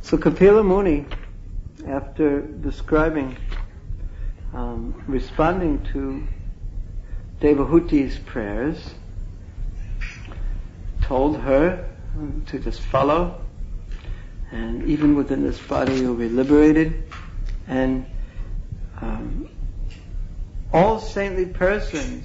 So Kapila Muni, after describing, responding to Devahuti's prayers, told her to just follow, and even within this body you'll be liberated, and all saintly persons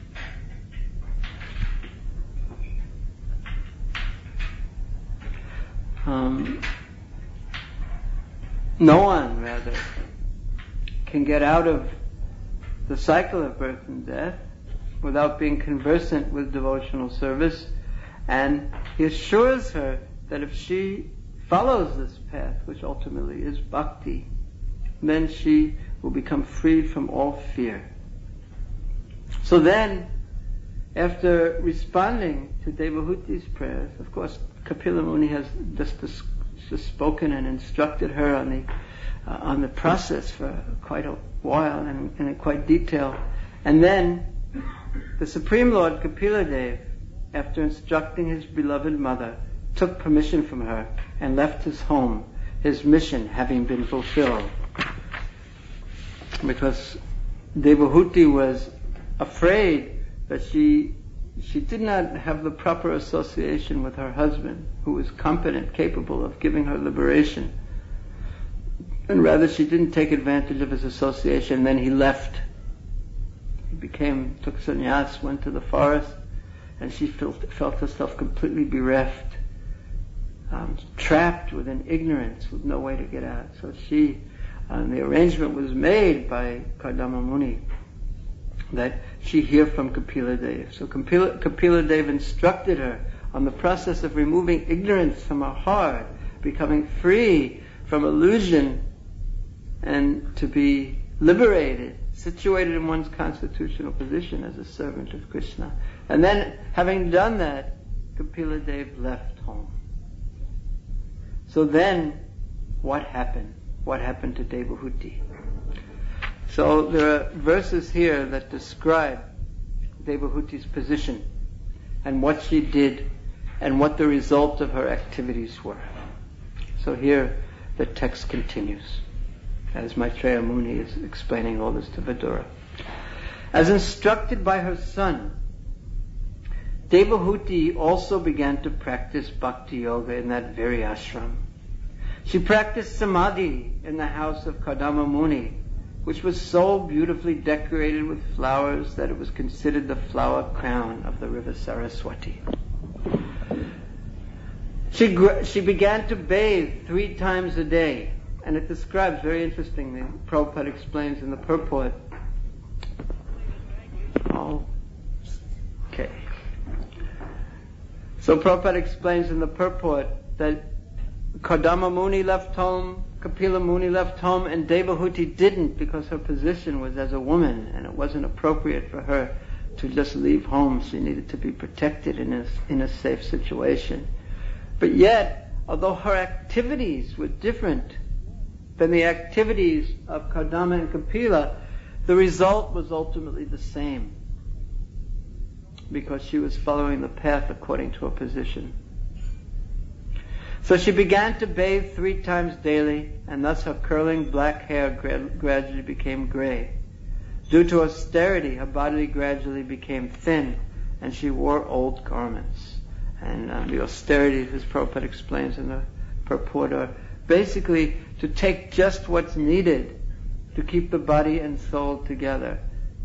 no one, rather, can get out of the cycle of birth and death without being conversant with devotional service, and he assures her that if she follows this path, which ultimately is bhakti, then she will become freed from all fear. So then, after responding to Devahuti's prayers, of course, Kapila Muni has just spoken and instructed her on the process for quite a while and in quite detail. And then the Supreme Lord Kapila Dev, after instructing his beloved mother, took permission from her and left his home, his mission having been fulfilled. Because Devahuti was afraid that she did not have the proper association with her husband, who was competent, capable of giving her liberation. And rather she didn't take advantage of his association. Then he left. He took sannyas, went to the forest, and she felt herself completely bereft, trapped within ignorance, with no way to get out. So the arrangement was made by Kardama Muni that she hear from Kapila Dev. So Kapila Dev instructed her on the process of removing ignorance from her heart, becoming free from illusion, and to be liberated, situated in one's constitutional position as a servant of Krishna. And then, having done that, Kapila Dev left home. So then, what happened? What happened to Devahuti? So there are verses here that describe Devahuti's position and what she did and what the result of her activities were. So here the text continues, as Maitreya Muni is explaining all this to Vidura. As instructed by her son, Devahuti also began to practice bhakti yoga in that very ashram. She practiced samadhi in the house of Kardama Muni, which was so beautifully decorated with flowers that it was considered the flower crown of the river Saraswati. She began to bathe 3 times a day, and it describes very interestingly, Prabhupada explains in the purport. Okay. So Prabhupada explains in the purport that Kardama Muni left home, Kapila Muni left home, and Devahuti didn't, because her position was as a woman and it wasn't appropriate for her to just leave home. She needed to be protected in a safe situation. But yet, although her activities were different than the activities of Kardama and Kapila, the result was ultimately the same, because she was following the path according to her position. So she began to bathe 3 times daily, and thus her curling black hair gradually became gray. Due to austerity, her body gradually became thin, and she wore old garments. And the austerity, as Prabhupada explains in the purport, are basically to take just what's needed to keep the body and soul together,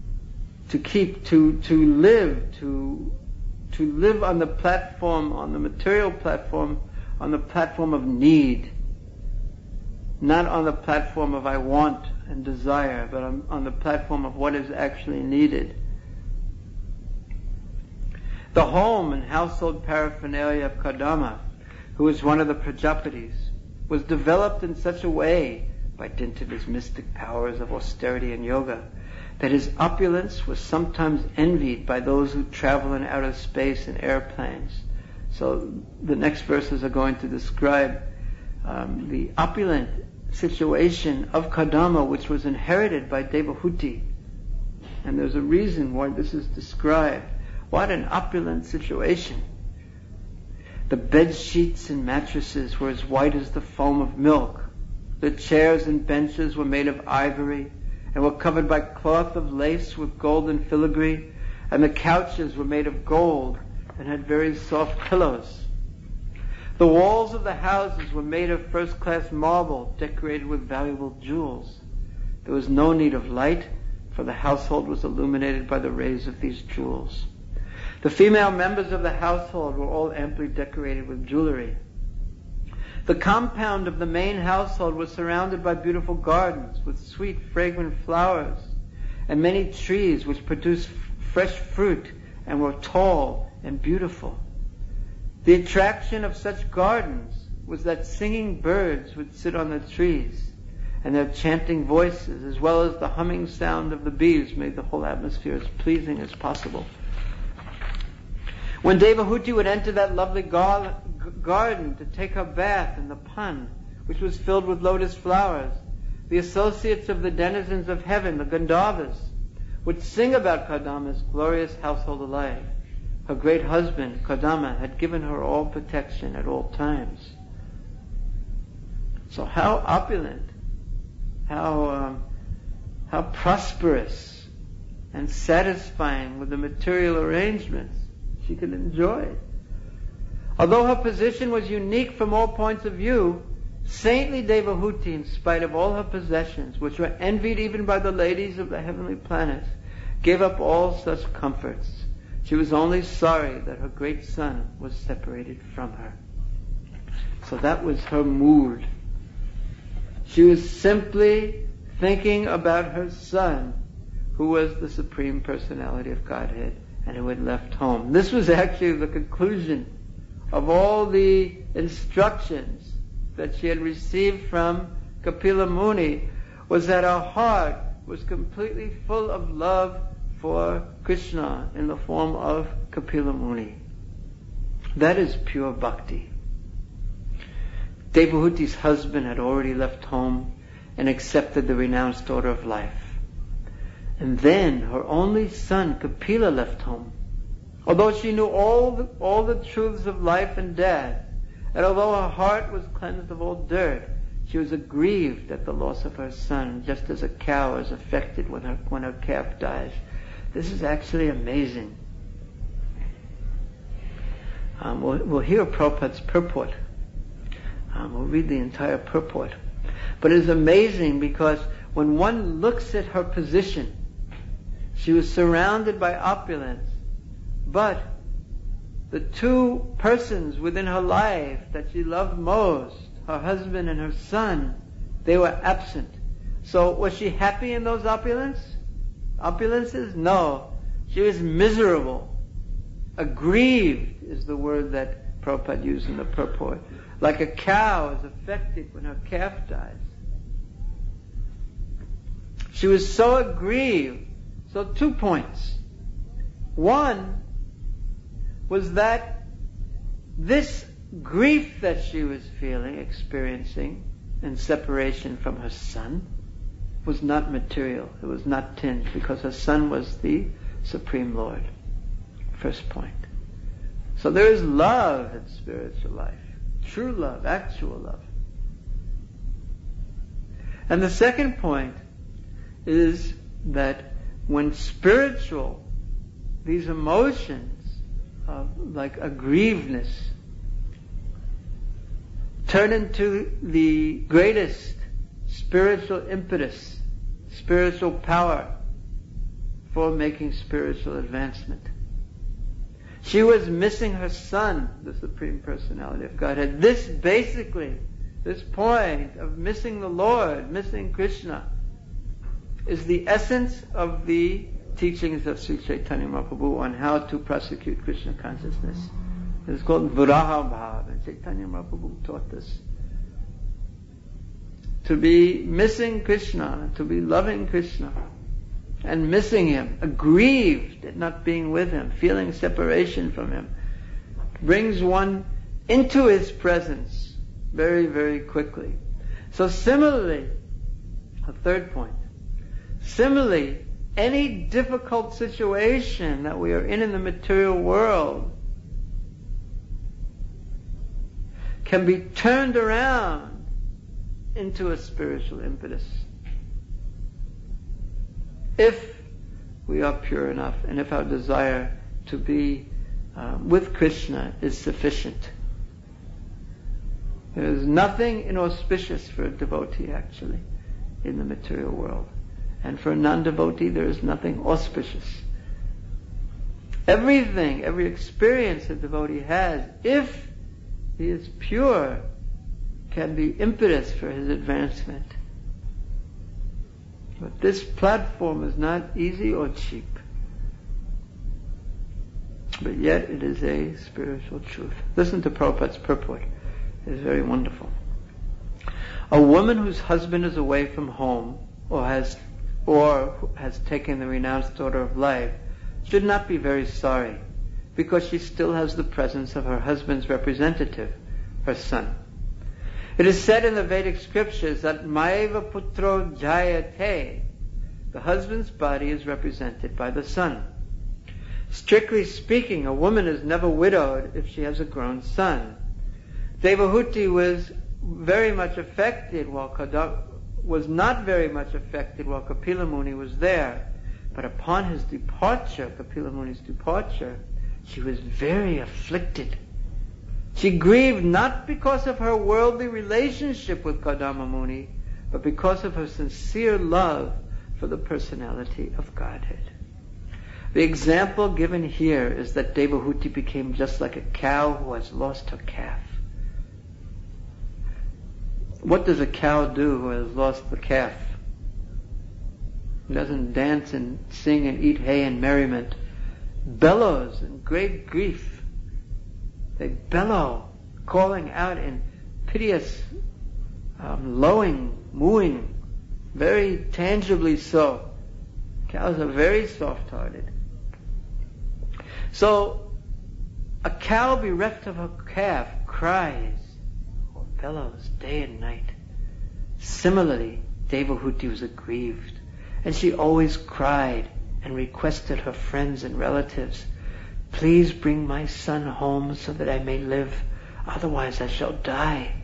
to live on the platform, on the material platform, on the platform of need, not on the platform of I want and desire, but on the platform of what is actually needed. The home and household paraphernalia of Kardama, who was one of the Prajapatis, was developed in such a way, by dint of his mystic powers of austerity and yoga, that his opulence was sometimes envied by those who travel in outer space in airplanes. So the next verses are going to describe the opulent situation of Kardama, which was inherited by Devahuti. And there's a reason why this is described. What an opulent situation. The bed sheets and mattresses were as white as the foam of milk. The chairs and benches were made of ivory and were covered by cloth of lace with golden filigree, and the couches were made of gold and had very soft pillows. The walls of the houses were made of first-class marble, decorated with valuable jewels. There was no need of light, for the household was illuminated by the rays of these jewels. The female members of the household were all amply decorated with jewelry. The compound of the main household was surrounded by beautiful gardens with sweet, fragrant flowers and many trees which produced fresh fruit and were tall and beautiful. The attraction of such gardens was that singing birds would sit on the trees, and their chanting voices, as well as the humming sound of the bees, made the whole atmosphere as pleasing as possible. When Devahuti would enter that lovely garden to take her bath in the pond, which was filled with lotus flowers, the associates of the denizens of heaven, the Gandharvas, would sing about Kardama's glorious household life. Her great husband, Kardama, had given her all protection at all times. So how opulent, how prosperous and satisfying with the material arrangements she could enjoy. Although her position was unique from all points of view, saintly Devahuti, in spite of all her possessions, which were envied even by the ladies of the heavenly planets, gave up all such comforts. She was only sorry that her great son was separated from her. So that was her mood. She was simply thinking about her son, who was the Supreme Personality of Godhead and who had left home. This was actually the conclusion of all the instructions that she had received from Kapila Muni, was that her heart was completely full of love for Krishna in the form of Kapila Muni. That is pure bhakti. Devahuti's husband had already left home and accepted the renounced order of life. And then her only son, Kapila, left home. Although she knew all the truths of life and death, and although her heart was cleansed of all dirt, she was aggrieved at the loss of her son, just as a cow is affected when her calf dies. This is actually amazing. We'll hear Prabhupada's purport. We'll read the entire purport. But it is amazing because when one looks at her position, she was surrounded by opulence, but the two persons within her life that she loved most, her husband and her son, they were absent. So was she happy in those opulences? No. She was miserable. Aggrieved is the word that Prabhupada used in the purport. Like a cow is affected when her calf dies. She was so aggrieved. So 2 points. One was that this grief that she was experiencing in separation from her son, was not material. It was not tinged, because her son was the Supreme Lord. First point. So there is love in spiritual life. True love, actual love. And the second point is that when these emotions like aggrievedness turn into the greatest spiritual impetus, spiritual power for making spiritual advancement. She was missing her son, the Supreme Personality of Godhead. This point of missing the Lord, missing Krishna, is the essence of the teachings of Sri Chaitanya Mahaprabhu on how to prosecute Krishna consciousness. It's called Viraha Bhava, and Chaitanya Mahaprabhu taught this. To be missing Krishna, to be loving Krishna, and missing Him, aggrieved at not being with Him, feeling separation from Him, brings one into His presence very, very quickly. So similarly, a third point, similarly, any difficult situation that we are in the material world can be turned around into a spiritual impetus. If we are pure enough, and if our desire to be with Krishna is sufficient. There is nothing inauspicious for a devotee, actually, in the material world. And for a non-devotee, there is nothing auspicious. Everything, every experience a devotee has, if he is pure, can be impetus for his advancement. But this platform is not easy or cheap. But yet it is a spiritual truth. Listen to Prabhupada's purport. It is very wonderful. A woman whose husband is away from home or has taken the renounced order of life should not be very sorry, because she still has the presence of her husband's representative, her son. It is said in the Vedic scriptures that Maeva Putro Jayate, the husband's body is represented by the son. Strictly speaking, a woman is never widowed if she has a grown son. Devahuti was very much affected was not very much affected while Kapila Muni was there. But upon his departure, Kapila Muni's departure, she was very afflicted. She grieved not because of her worldly relationship with Kardama Muni, but because of her sincere love for the personality of Godhead. The example given here is that Devahuti became just like a cow who has lost her calf. What does a cow do who has lost the calf? It doesn't dance and sing and eat hay and merriment. Bellows in great grief. They bellow, calling out in piteous lowing, mooing, very tangibly so. Cows are very soft-hearted. So, a cow bereft of her calf cries or bellows day and night. Similarly, Devahuti was aggrieved, and she always cried and requested her friends and relatives, "Please bring my son home so that I may live, otherwise I shall die."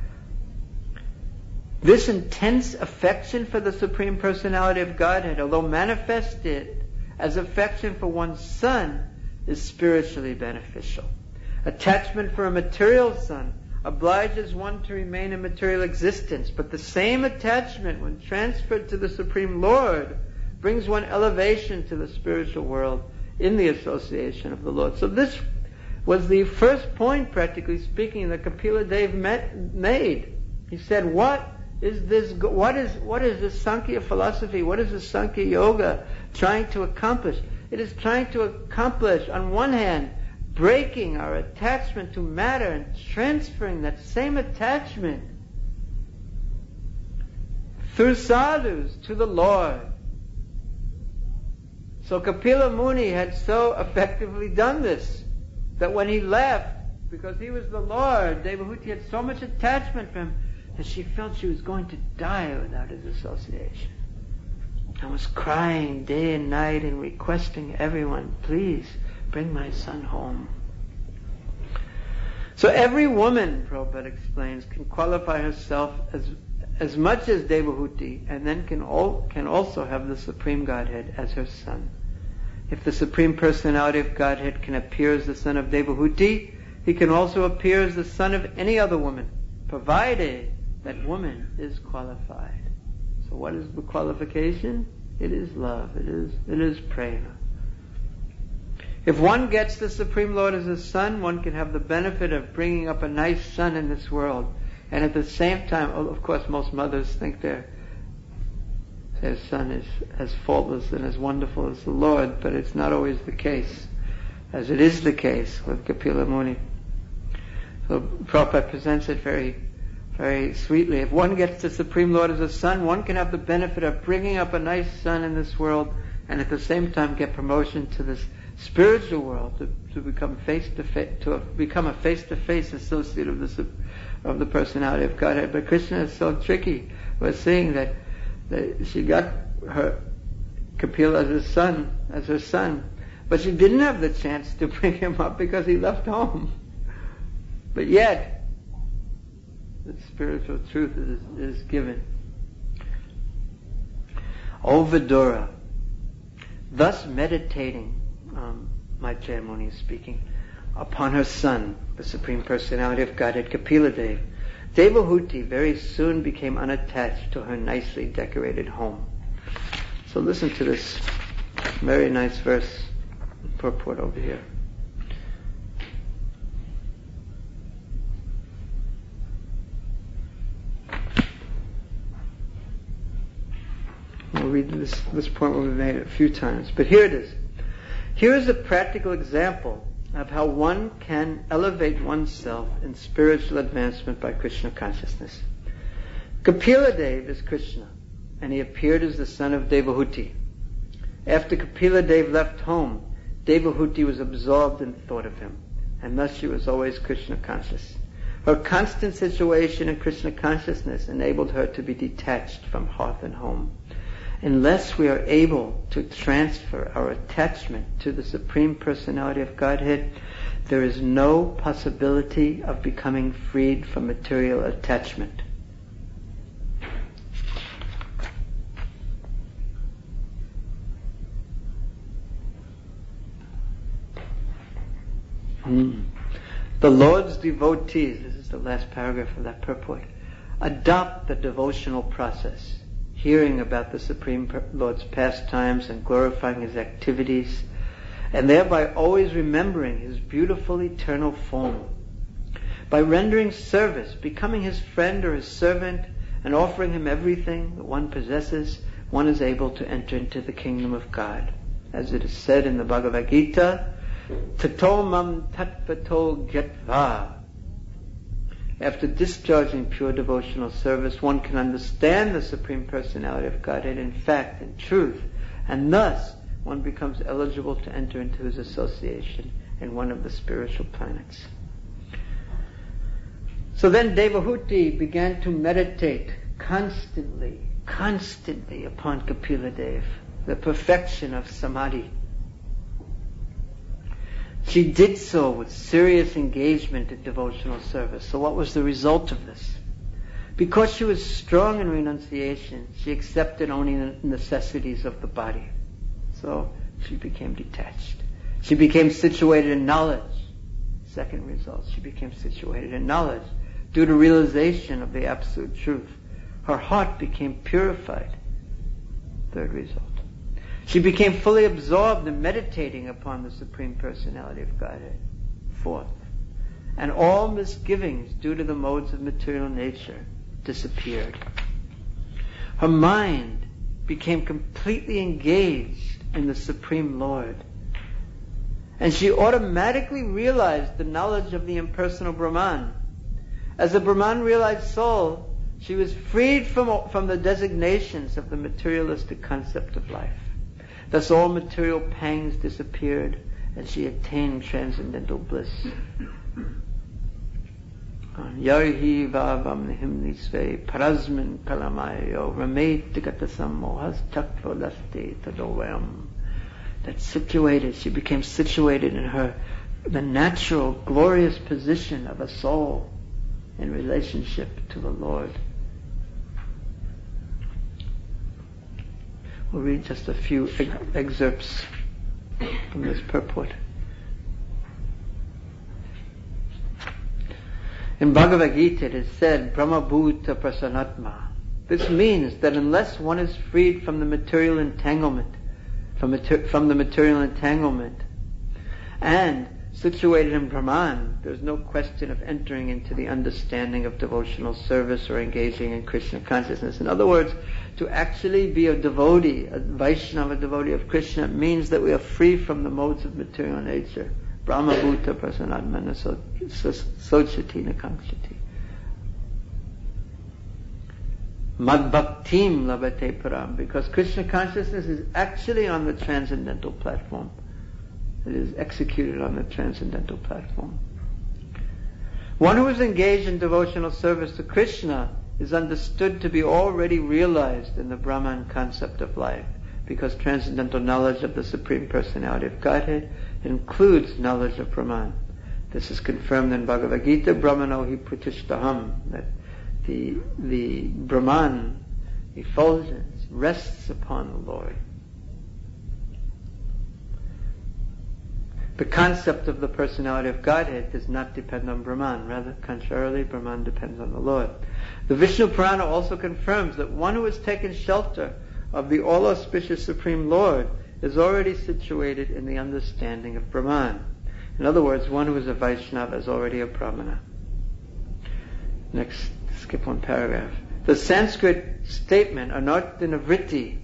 This intense affection for the Supreme Personality of Godhead, although manifested as affection for one's son, is spiritually beneficial. Attachment for a material son obliges one to remain in material existence, but the same attachment, when transferred to the Supreme Lord, brings one elevation to the spiritual world in the association of the Lord. So this was the first point, practically speaking, that Kapila Dev made. He said, what is this Sankhya philosophy? What is this Sankhya yoga trying to accomplish? It is trying to accomplish, on one hand, breaking our attachment to matter and transferring that same attachment through sadhus to the Lord. So Kapila Muni had so effectively done this that when he left, because he was the Lord, Devahuti had so much attachment for him that she felt she was going to die without his association, and was crying day and night and requesting everyone, "Please bring my son home." So every woman, Prabhupada explains, can qualify herself as much as Devahuti, and then can also have the Supreme Godhead as her son. If the Supreme Personality of Godhead can appear as the son of Devahuti, he can also appear as the son of any other woman, provided that woman is qualified. So what is the qualification? It is love. It is prema. If one gets the Supreme Lord as a son, one can have the benefit of bringing up a nice son in this world. And at the same time, of course, most mothers think their son is as faultless and as wonderful as the Lord, but it's not always the case, as it is the case with Kapila Muni. So Prabhupada presents it very, very sweetly. If one gets the Supreme Lord as a son, one can have the benefit of bringing up a nice son in this world, and at the same time get promotion to this spiritual world, to become become a face-to-face associate of the personality of Godhead. But Krishna is so tricky. We're seeing that she got her Kapila as her son, but she didn't have the chance to bring him up because he left home. But yet, that spiritual truth is given. O Vidura, thus meditating, Maitreya Muni is speaking, upon her son, the Supreme Personality of Godhead, Kapila Deva, Devahuti very soon became unattached to her nicely decorated home. So listen to this very nice verse, purport over here. We'll read this point we've made a few times, but here it is. Here is a practical example of how one can elevate oneself in spiritual advancement by Krishna consciousness. Kapila Deva is Krishna, and he appeared as the son of Devahuti. After Kapila Deva left home, Devahuti was absorbed in thought of him, and thus she was always Krishna conscious. Her constant situation in Krishna consciousness enabled her to be detached from hearth and home. Unless we are able to transfer our attachment to the Supreme Personality of Godhead, there is no possibility of becoming freed from material attachment. The Lord's devotees, this is the last paragraph of that purport, adopt the devotional process, hearing about the Supreme Lord's pastimes and glorifying His activities, and thereby always remembering His beautiful eternal form. By rendering service, becoming His friend or His servant, and offering Him everything that one possesses, one is able to enter into the kingdom of God. As it is said in the Bhagavad Gita, Tato mam tatpato gyatva. After discharging pure devotional service, one can understand the Supreme Personality of Godhead in fact and truth, and thus one becomes eligible to enter into His association in one of the spiritual planets. So then Devahuti began to meditate constantly upon Kapila Deva, the perfection of samadhi. She did so with serious engagement in devotional service. So what was the result of this? Because she was strong in renunciation, she accepted only the necessities of the body. So she became detached. She became situated in knowledge. Second result, she became situated in knowledge. Due to realization of the absolute truth, her heart became purified. Third result. She became fully absorbed in meditating upon the Supreme Personality of Godhead. Fourth, and all misgivings due to the modes of material nature disappeared. Her mind became completely engaged in the Supreme Lord, and she automatically realized the knowledge of the impersonal Brahman. As a Brahman realized soul, she was freed from the designations of the materialistic concept of life. Thus all material pangs disappeared, and she attained transcendental bliss. Yarhi vavam nihimnisve parasmin kalamayo rametikata sammohas chakvolaste tadovam. She became situated in the natural, glorious position of a soul in relationship to the Lord. We'll read just a few excerpts from this purport. In Bhagavad Gita it is said, Brahmabhuta prasanatma. This means that unless one is freed from the material entanglement, from the material entanglement, and situated in Brahman, there's no question of entering into the understanding of devotional service or engaging in Krishna consciousness. In other words, to actually be a devotee, a Vaishnava devotee of Krishna, means that we are free from the modes of material nature. Brahma bhuta prasanatmana sochati nakankshati. Mad bhaktim labate param. Because Krishna consciousness is actually on the transcendental platform. It is executed on the transcendental platform. One who is engaged in devotional service to Krishna is understood to be already realized in the Brahman concept of life, because transcendental knowledge of the Supreme Personality of Godhead includes knowledge of Brahman. This is confirmed in Bhagavad Gita, Brahmano hi pratishtaham, that the Brahman, effulgence, rests upon the Lord. The concept of the personality of Godhead does not depend on Brahman. Rather, contrarily, Brahman depends on the Lord. The Vishnu Purana also confirms that one who has taken shelter of the all-auspicious Supreme Lord is already situated in the understanding of Brahman. In other words, one who is a Vaishnava is already a Brahmana. Next, skip one paragraph. The Sanskrit statement, anarthanavritti,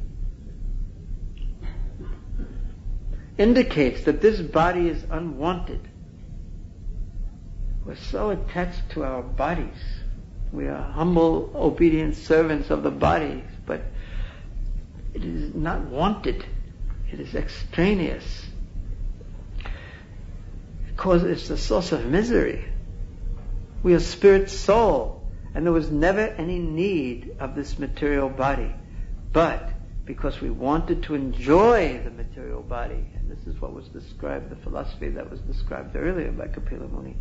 indicates that this body is unwanted. We're so attached to our bodies. We are humble, obedient servants of the bodies, but it is not wanted. It is extraneous. It's the source of misery. We are spirit soul, and there was never any need of this material body. But because we wanted to enjoy the material body, and this is what was described, the philosophy that was described earlier by Kapila Muni.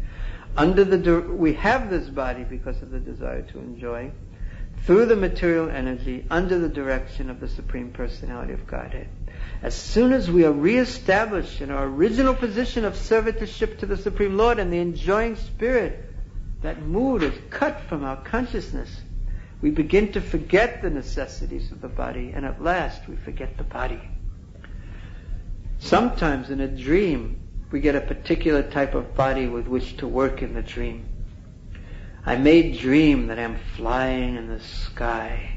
We have this body because of the desire to enjoy through the material energy under the direction of the Supreme Personality of Godhead. As soon as we are reestablished in our original position of servitorship to the Supreme Lord and the enjoying spirit, that mood is cut from our consciousness. We begin to forget the necessities of the body, and at last we forget the body. Sometimes in a dream, we get a particular type of body with which to work in the dream. I may dream that I'm flying in the sky.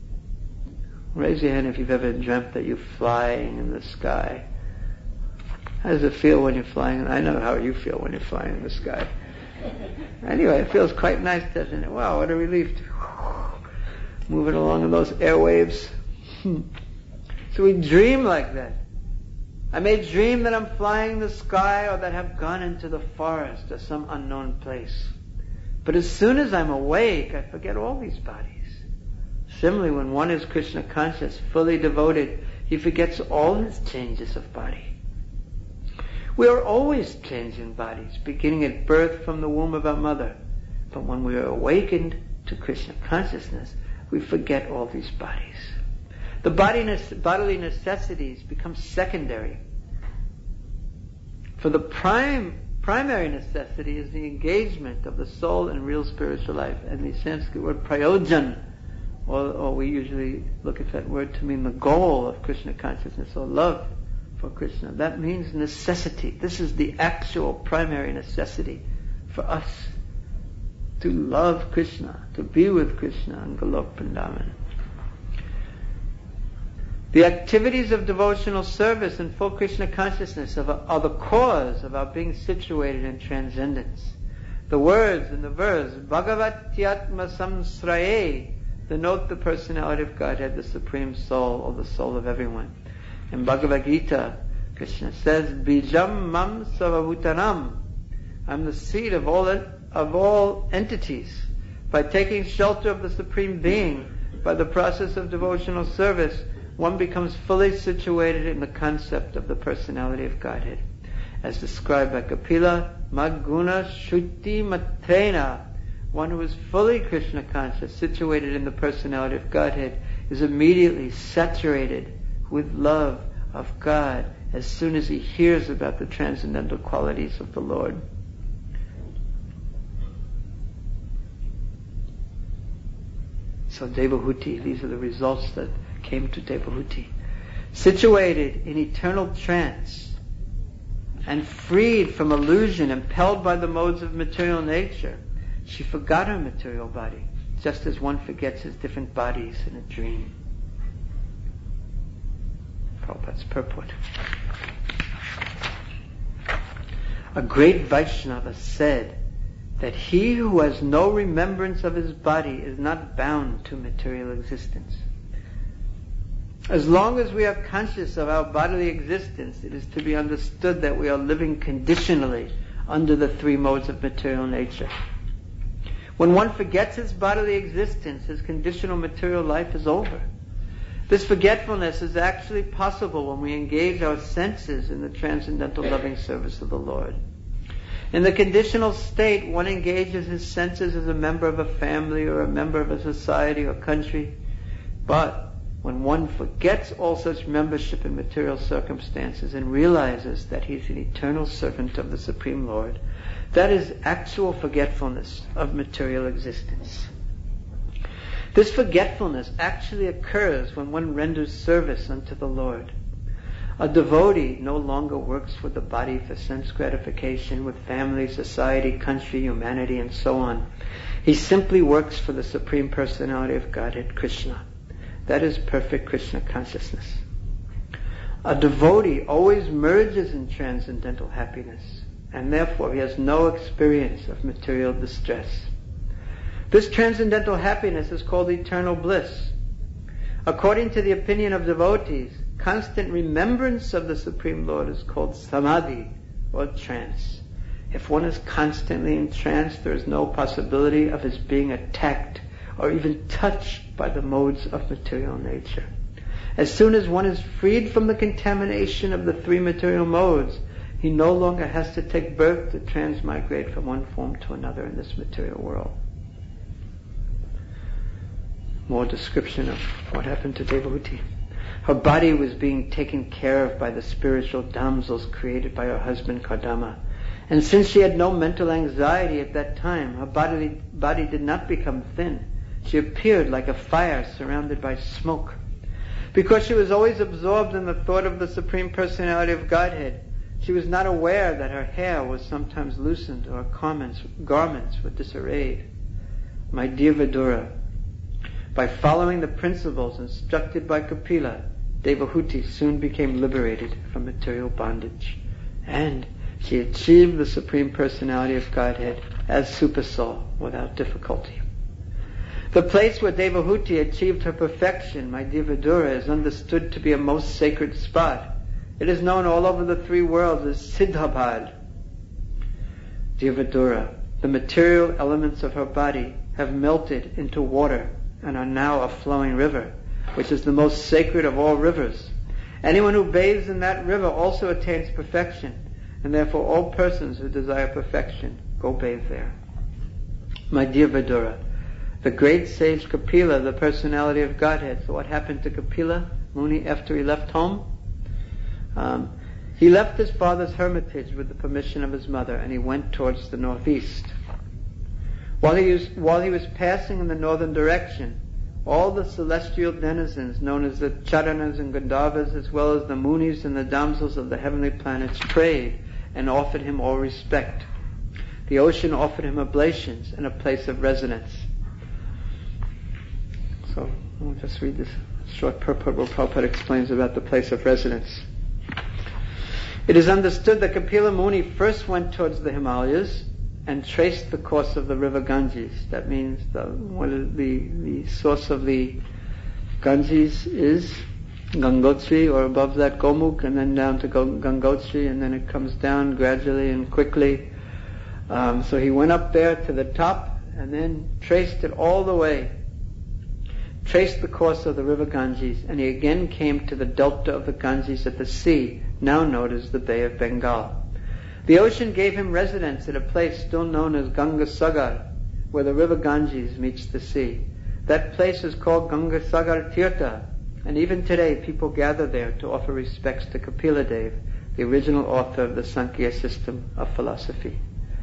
Raise your hand if you've ever dreamt that you're flying in the sky. How does it feel when you're flying? I know how you feel when you're flying in the sky. Anyway, it feels quite nice, doesn't it? Wow, what a relief. Moving along in those airwaves. So we dream like that. I may dream that I'm flying in the sky or that I've gone into the forest or some unknown place. But as soon as I'm awake, I forget all these bodies. Similarly, when one is Krishna conscious, fully devoted, he forgets all his changes of body. We are always changing bodies, beginning at birth from the womb of our mother. But when we are awakened to Krishna consciousness, we forget all these bodies. The bodily necessities become secondary. For the primary necessity is the engagement of the soul in real spiritual life. And the Sanskrit word prayojan, or we usually look at that word to mean the goal of Krishna consciousness or love for Krishna. That means necessity. This is the actual primary necessity for us to love Krishna, to be with Krishna in Golok Vrindavan. The activities of devotional service and full Krishna consciousness are the cause of our being situated in transcendence. The words in the verse, Bhagavatyatma samsraye, denote the personality of Godhead, the Supreme Soul, or the soul of everyone. In Bhagavad Gita, Krishna says, Bijam mam savabhutanam, I'm the seed of all entities. By taking shelter of the Supreme Being, by the process of devotional service, one becomes fully situated in the concept of the personality of Godhead. As described by Kapila, Maguna Shuddhi Matrena, one who is fully Krishna conscious, situated in the personality of Godhead, is immediately saturated with love of God as soon as he hears about the transcendental qualities of the Lord. So Devahuti, these are the results that came to Devahuti. Situated in eternal trance and freed from illusion, impelled by the modes of material nature, she forgot her material body, just as one forgets his different bodies in a dream. Prabhupada's purport. A great Vaishnava said that he who has no remembrance of his body is not bound to material existence. As long as we are conscious of our bodily existence, it is to be understood that we are living conditionally under the three modes of material nature. When one forgets his bodily existence, his conditional material life is over. This forgetfulness is actually possible when we engage our senses in the transcendental loving service of the Lord. In the conditional state, one engages his senses as a member of a family or a member of a society or country. But when one forgets all such membership in material circumstances and realizes that he's an eternal servant of the Supreme Lord, that is actual forgetfulness of material existence. This forgetfulness actually occurs when one renders service unto the Lord. A devotee no longer works for the body for sense gratification with family, society, country, humanity, and so on. He simply works for the Supreme Personality of Godhead, Krishna. That is perfect Krishna consciousness. A devotee always merges in transcendental happiness, and therefore he has no experience of material distress. This transcendental happiness is called eternal bliss. According to the opinion of devotees, constant remembrance of the Supreme Lord is called samadhi, or trance. If one is constantly in trance, there is no possibility of his being attacked or even touched by the modes of material nature. As soon as one is freed from the contamination of the three material modes, he no longer has to take birth to transmigrate from one form to another in this material world. More description of what happened to Devahuti. Her body was being taken care of by the spiritual damsels created by her husband Kardama. And since she had no mental anxiety at that time, her body did not become thin. She appeared like a fire surrounded by smoke. Because she was always absorbed in the thought of the Supreme Personality of Godhead, she was not aware that her hair was sometimes loosened or garments were disarrayed. My dear Vidura, by following the principles instructed by Kapila, Devahuti soon became liberated from material bondage. And she achieved the Supreme Personality of Godhead as Supersoul without difficulty. The place where Devahuti achieved her perfection, my dear Vidura, is understood to be a most sacred spot. It is known all over the three worlds as Siddhabad. Dear Vidura, the material elements of her body have melted into water and are now a flowing river, which is the most sacred of all rivers. Anyone who bathes in that river also attains perfection, and therefore all persons who desire perfection go bathe there. My dear Vidura, the great sage Kapila, the personality of Godhead. So what happened to Kapila Muni after he left home? He left his father's hermitage with the permission of his mother, and he went towards the northeast. While he was passing in the northern direction, all the celestial denizens known as the Charanas and Gandharvas, as well as the Munis and the damsels of the heavenly planets, prayed and offered him all respect. The ocean offered him oblations and a place of residence. So I'll just read this short purport where Prabhupada explains about the place of residence. It is understood that Kapila Muni first went towards the Himalayas and traced the course of the river Ganges. That means the source of the Ganges is Gangotri, or above that Gomukh, and then down to Gangotri, and then it comes down gradually and quickly. So he went up there to the top and then traced it all the way. Traced the course of the river Ganges, and he again came to the delta of the Ganges at the sea, now known as the Bay of Bengal. The ocean gave him residence at a place still known as Gangasagar, where the river Ganges meets the sea. That place is called Gangasagar Tirtha, and even today people gather there to offer respects to Kapila Dev, the original author of the Sankhya system of philosophy.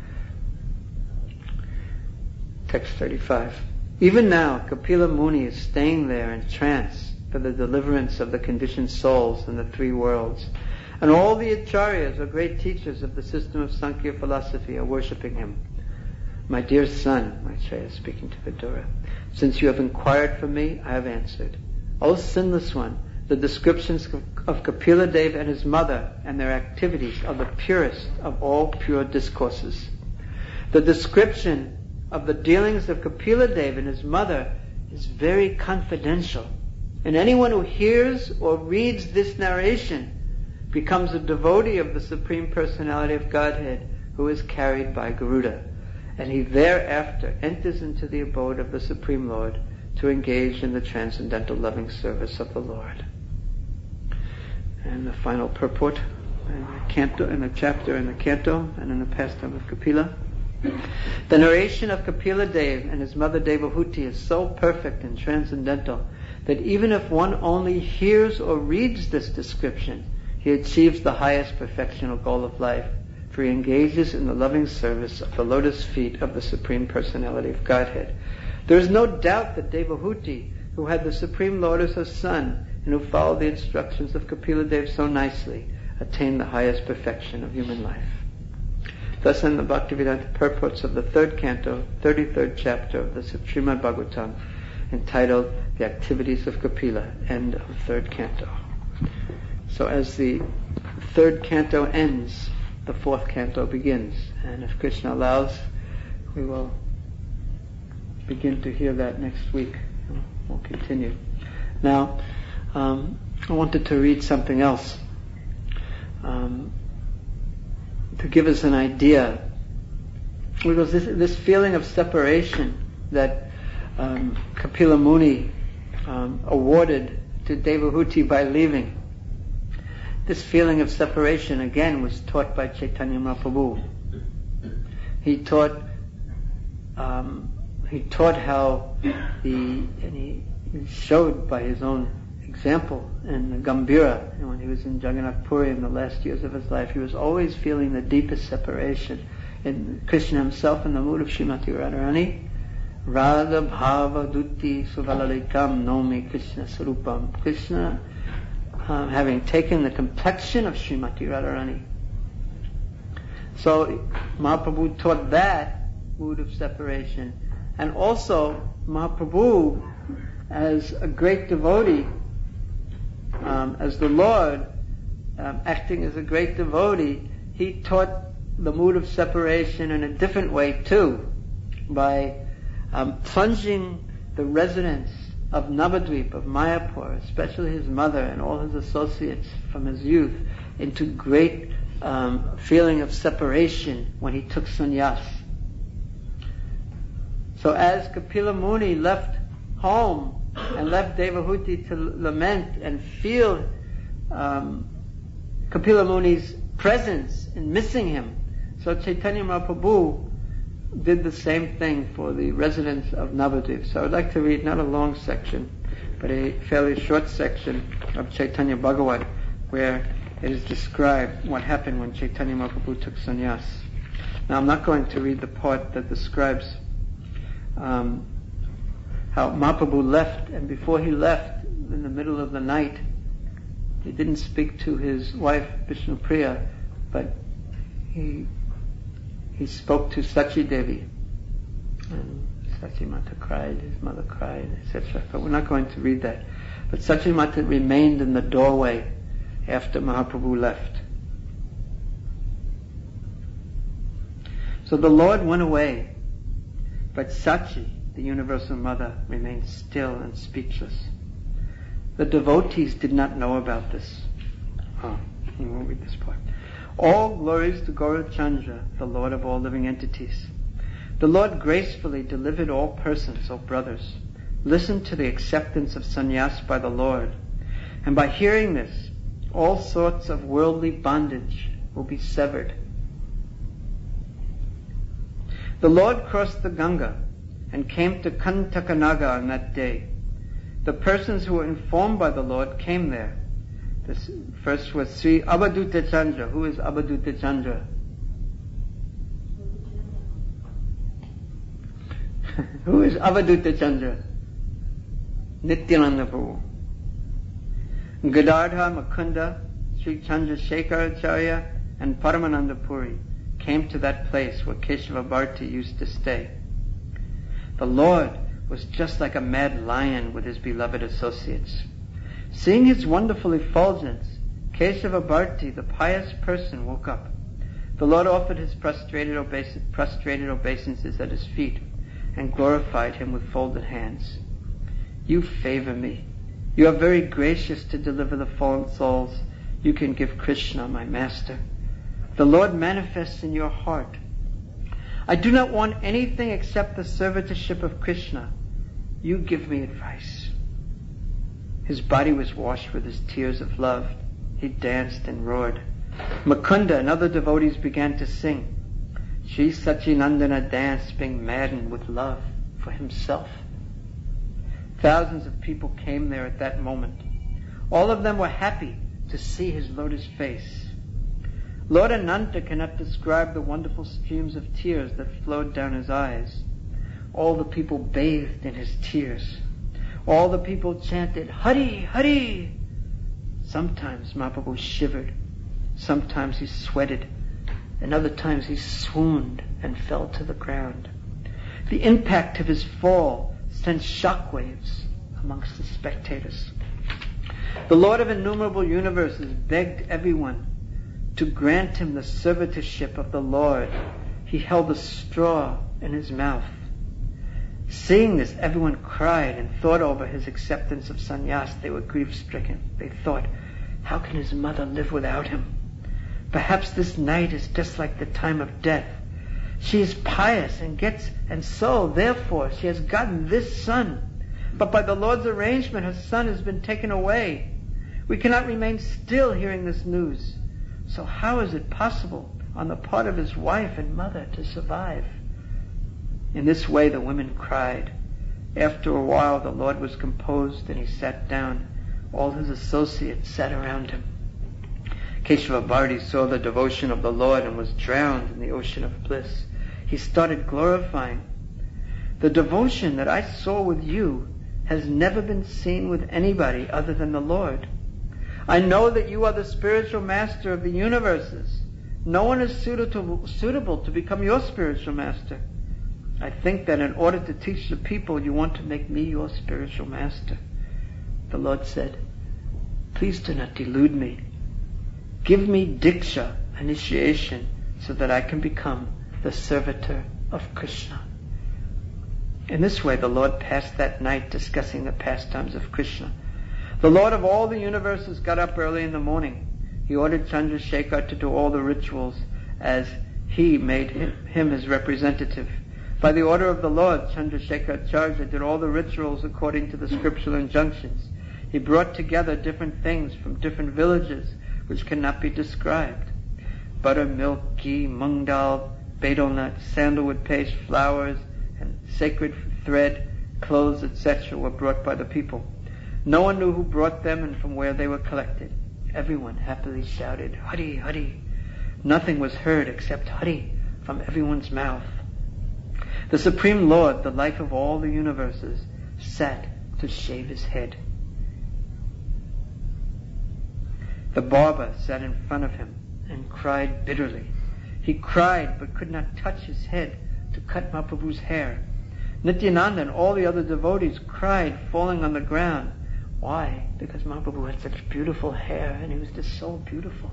Text 35. Even now, Kapila Muni is staying there in trance for the deliverance of the conditioned souls in the three worlds. And all the acharyas, or great teachers of the system of Sankhya philosophy, are worshipping him. My dear son, Maitreya speaking to Vidura, since you have inquired for me, I have answered. O sinless one, the descriptions of Kapila Dev and his mother and their activities are the purest of all pure discourses. The description of the dealings of Kapila Dev and his mother is very confidential. And anyone who hears or reads this narration becomes a devotee of the Supreme Personality of Godhead, who is carried by Garuda. And he thereafter enters into the abode of the Supreme Lord to engage in the transcendental loving service of the Lord. And the final purport, in the chapter in the canto and in the pastime of Kapila. The narration of Kapila Dev and his mother Devahuti is so perfect and transcendental that even if one only hears or reads this description, he achieves the highest perfection or goal of life, for he engages in the loving service of the lotus feet of the Supreme Personality of Godhead. There is no doubt that Devahuti, who had the Supreme Lord as her son, and who followed the instructions of Kapila Dev so nicely, attained the highest perfection of human life. Thus in the Bhaktivedanta purports of the third canto, 33rd chapter of the Srimad Bhagavatam, entitled The Activities of Kapila, end of third canto. So as the third canto ends, the fourth canto begins, and if Krishna allows, we will begin to hear that next week. We'll continue. Now, I wanted to read something else to give us an idea. Because this feeling of separation that Kapila Muni awarded to Devahuti by leaving, this feeling of separation again was taught by Chaitanya Mahaprabhu. He taught how he showed by his own example in the Gambhira, when he was in Jagannath Puri in the last years of his life, he was always feeling the deepest separation. And Krishna himself, in the mood of Srimati Radharani, Radha Bhava Dutti Suvalalikam Nomi Krishna Sarupam. Krishna, having taken the complexion of Srimati Radharani. So Mahaprabhu taught that mood of separation. And also Mahaprabhu, as a great devotee, as the Lord, acting as a great devotee, he taught the mood of separation in a different way too, by plunging the residents of Navadvip, of Mayapur, especially his mother and all his associates from his youth, into great feeling of separation when he took sannyas. So as Kapila Muni left home and left Devahuti to lament and feel Kapila Muni's presence in missing him, so Chaitanya Mahaprabhu did the same thing for the residents of Navadvip. So I'd like to read not a long section, but a fairly short section of Chaitanya Bhagavat, where it is described what happened when Chaitanya Mahaprabhu took sannyas. Now I'm not going to read the part that describes how Mahaprabhu left, and before he left, in the middle of the night, he didn't speak to his wife Vishnupriya, but he spoke to Sachi Devi, and Sachi Mata cried, his mother cried, etc. But we're not going to read that. But Sachi Mata remained in the doorway after Mahaprabhu left. So the Lord went away, but Sachi, the Universal Mother, remained still and speechless. The devotees did not know about this. We won't read this part. All glories to Gaurachandra, the Lord of all living entities. The Lord gracefully delivered all persons, O brothers. Listen to the acceptance of sannyas by the Lord, and by hearing this, all sorts of worldly bondage will be severed. The Lord crossed the Ganga and came to Kantakanaga on that day. The persons who were informed by the Lord came there. This first was Sri Abhaduta Chandra. Who is Abhaduta Chandra? Who is Abhaduta Chandra? Nityananda Prabhu. Gadadha, Mukunda, Sri Chandrasekharacharya, and Paramananda Puri came to that place where Keshava Bharti used to stay. The Lord was just like a mad lion with his beloved associates. Seeing his wonderful effulgence, Keshava Bharti, the pious person, woke up. The Lord offered his prostrated obeisances at his feet and glorified him with folded hands. You favor me. You are very gracious to deliver the fallen souls. You can give Krishna, my master. The Lord manifests in your heart. I do not want anything except the servitorship of Krishna. You give me advice. His body was washed with his tears of love. He danced and roared. Mukunda and other devotees began to sing. Sri Sachinandana danced, being maddened with love for himself. Thousands of people came there at that moment. All of them were happy to see his lotus face. Lord Ananta cannot describe the wonderful streams of tears that flowed down his eyes. All the people bathed in his tears. All the people chanted, Hari, Hari. Sometimes Mahaprabhu shivered. Sometimes he sweated. And other times he swooned and fell to the ground. The impact of his fall sent shockwaves amongst the spectators. The Lord of innumerable universes begged everyone to grant him the servitorship of the Lord. He held a straw in his mouth. Seeing this, everyone cried and thought over his acceptance of sannyas. They were grief-stricken. They thought, how can his mother live without him? Perhaps this night is just like the time of death. She is pious and so therefore she has gotten this son. But by the Lord's arrangement, her son has been taken away. We cannot remain still hearing this news. So how is it possible on the part of his wife and mother to survive? In this way the women cried. After a while the Lord was composed and he sat down. All his associates sat around him. Keshava Bharati saw the devotion of the Lord and was drowned in the ocean of bliss. He started glorifying. The devotion that I saw with you has never been seen with anybody other than the Lord. I know that you are the spiritual master of the universes. No one is suitable to become your spiritual master. I think that in order to teach the people, you want to make me your spiritual master. The Lord said, please do not delude me. Give me diksha, initiation, so that I can become the servitor of Krishna. In this way, the Lord passed that night discussing the pastimes of Krishna. The Lord of all the universes got up early in the morning. He ordered Chandrasekhar to do all the rituals as he made him his representative. By the order of the Lord, Chandrasekhar Acharya did all the rituals according to the scriptural injunctions. He brought together different things from different villages which cannot be described. Buttermilk, ghee, mung dal, betel nut, sandalwood paste, flowers, and sacred thread, clothes, etc. were brought by the people. No one knew who brought them and from where they were collected. Everyone happily shouted, Hari, Hari. Nothing was heard except Hari from everyone's mouth. The Supreme Lord, the life of all the universes, sat to shave his head. The barber sat in front of him and cried bitterly. He cried but could not touch his head to cut Mahaprabhu's hair. Nityananda and all the other devotees cried, falling on the ground. Why? Because Mahaprabhu had such beautiful hair and he was just so beautiful.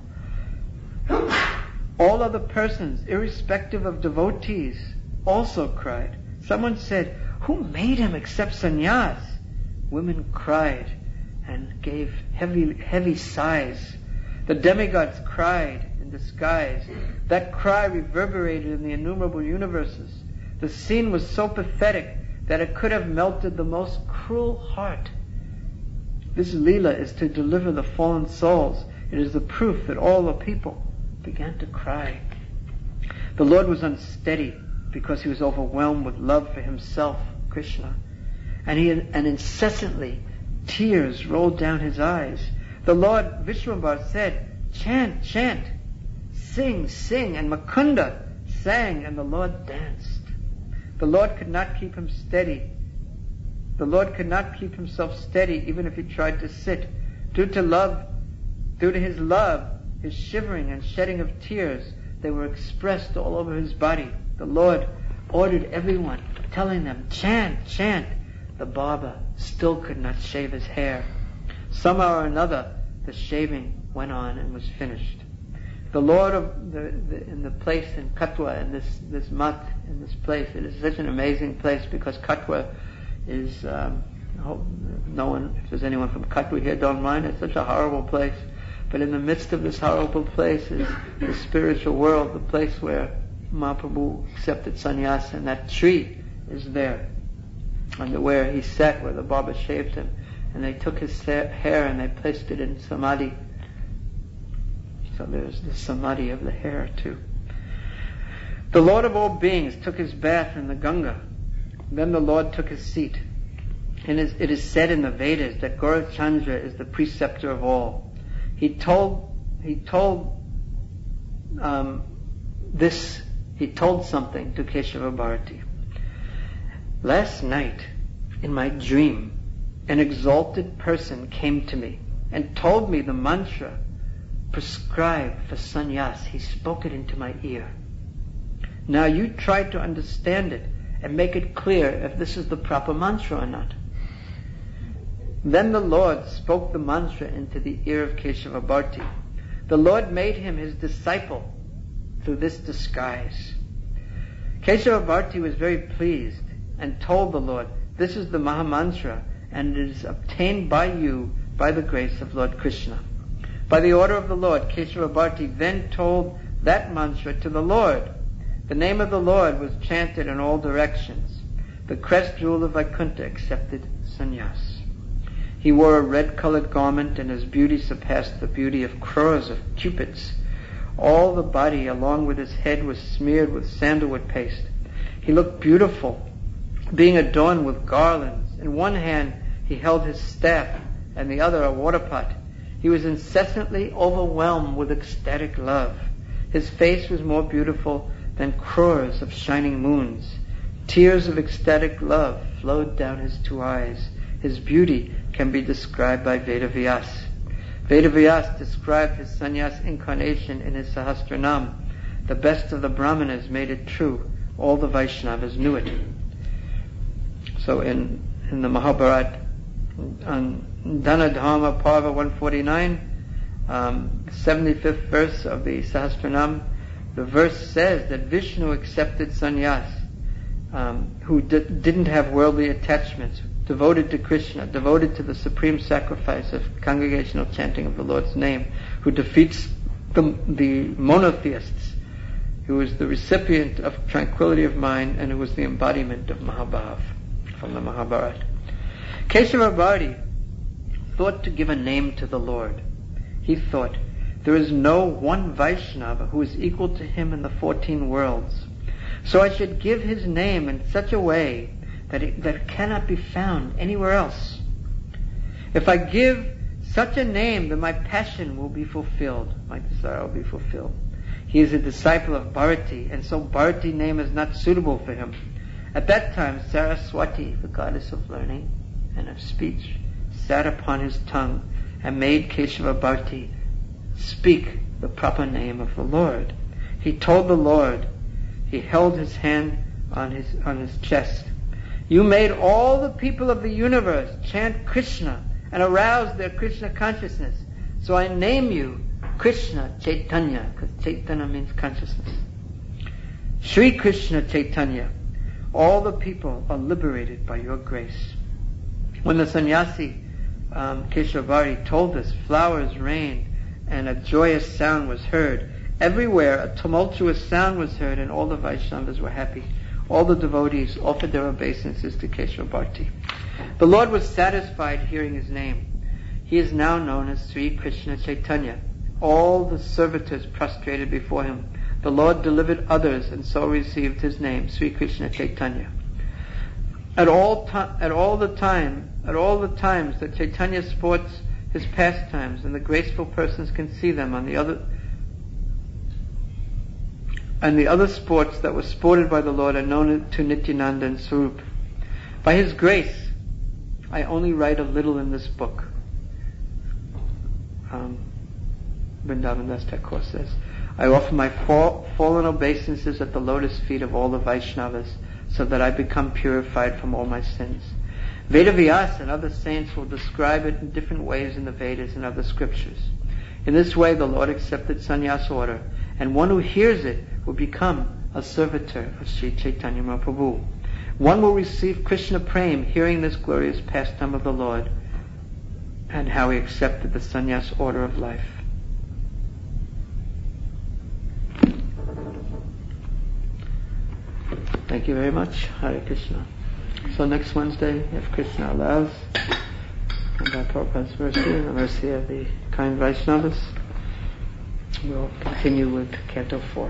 All other persons, irrespective of devotees, also cried. Someone said, who made him accept sannyas? Women cried and gave heavy sighs. The demigods cried in disguise. That cry reverberated in the innumerable universes. The scene was so pathetic that it could have melted the most cruel heart. This Leela is to deliver the fallen souls. It is the proof that all the people began to cry. The Lord was unsteady because he was overwhelmed with love for himself, Krishna. And incessantly tears rolled down his eyes. The Lord Vishwambar said, chant, chant, sing, sing, and Mukunda sang and the Lord danced. The Lord could not keep him steady. The Lord could not keep himself steady even if he tried to sit. Due to his love, his shivering and shedding of tears, they were expressed all over his body. The Lord ordered everyone, telling them, chant, chant. The barber still could not shave his hair. Somehow or another, the shaving went on and was finished. The Lord in the place in Katwa, in this mat, in this place, it is such an amazing place because Katwa is, I hope no one, if there's anyone from Katwa here, don't mind, it's such a horrible place. But in the midst of this horrible place is the spiritual world, the place where Mahaprabhu accepted sannyasa, and that tree is there. And where he sat, where the barber shaved him. And they took his hair and they placed it in samadhi. So there's the samadhi of the hair too. The Lord of all beings took his bath in the Ganga. Then the Lord took his seat. And it is said in the Vedas that Gaurachandra is the preceptor of all. He told something to Keshava Bharati. Last night, in my dream, an exalted person came to me and told me the mantra prescribed for sannyas. He spoke it into my ear. Now you try to understand it and make it clear if this is the proper mantra or not. Then the Lord spoke the mantra into the ear of Keshava Bharati. The Lord made him his disciple through this disguise. Keshava Bharati was very pleased and told the Lord, this is the Mahamantra, and it is obtained by you by the grace of Lord Krishna. By the order of the Lord, Keshava Bharati then told that mantra to the Lord. The name of the Lord was chanted in all directions. The crest jewel of Vaikuntha accepted sannyas. He wore a red-colored garment, and his beauty surpassed the beauty of crores of cupids. All the body, along with his head, was smeared with sandalwood paste. He looked beautiful, being adorned with garlands. In one hand he held his staff, and the other a water pot. He was incessantly overwhelmed with ecstatic love. His face was more beautiful than crores of shining moons. Tears of ecstatic love flowed down his two eyes. His beauty can be described by Vedavyas. Vedavyas described his sannyas incarnation in his Sahasranam. The best of the Brahmanas made it true. All the Vaishnavas knew it. So in the Mahabharata, on Dhanadharma Parva 149, 75th verse of the Sahasranam, the verse says that Vishnu accepted sannyas, who didn't have worldly attachments, devoted to Krishna, devoted to the supreme sacrifice of congregational chanting of the Lord's name, who defeats the monotheists, who is the recipient of tranquility of mind, and who was the embodiment of Mahabhav from the Mahabharata. Keshava Bharati thought to give a name to the Lord. He thought, there is no one Vaishnava who is equal to him in the 14 worlds. So I should give his name in such a way that it cannot be found anywhere else. If I give such a name, then my passion will be fulfilled, my desire will be fulfilled. He is a disciple of Bharati, and so Bharati name is not suitable for him. At that time, Saraswati, the goddess of learning and of speech, sat upon his tongue and made Keshava Bharati speak the proper name of the Lord. He told the Lord, he held his hand on his chest. You made all the people of the universe chant Krishna and arouse their Krishna consciousness. So I name you Krishna Chaitanya, because Chaitanya means consciousness. Sri Krishna Chaitanya. All the people are liberated by your grace. When the sannyasi Keshava Bharati told this, flowers rained and a joyous sound was heard. Everywhere a tumultuous sound was heard, and all the Vaishnavas were happy. All the devotees offered their obeisances to Keshava Bharati. The Lord was satisfied hearing his name. He is now known as Sri Krishna Chaitanya. All the servitors prostrated before him. The Lord delivered others and so received his name, Sri Krishna Chaitanya. At all the times that Chaitanya sports his pastimes, and the graceful persons can see them on the other sports that were sported by the Lord are known to Nityananda and Swarup. By his grace, I only write a little in this book. Vrindavan Das Thakur says, I offer my fallen obeisances at the lotus feet of all the Vaishnavas, so that I become purified from all my sins. Vedavyas and other saints will describe it in different ways in the Vedas and other scriptures. In this way, the Lord accepted sannyas order, and one who hears it will become a servitor of Sri Chaitanya Mahaprabhu. One will receive Krishna Prem hearing this glorious pastime of the Lord, and how he accepted the sannyas order of life. Thank you very much. Hare Krishna. So next Wednesday, if Krishna allows, and by Prabhupada's mercy and the mercy of the kind Vaishnavas, We'll continue with Canto 4.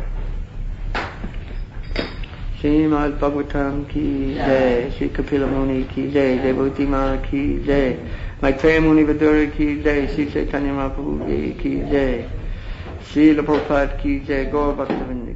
Srimad Bhagavatam ki jai, Sri Kapila Muni ki jai, Devoti Ma ki jai, Maitreya Muni Vidura ki jai, Sri Chaitanya Mahaprabhu ki jai, Srila Prabhupada ki jai, Gaur Bhaktivinoda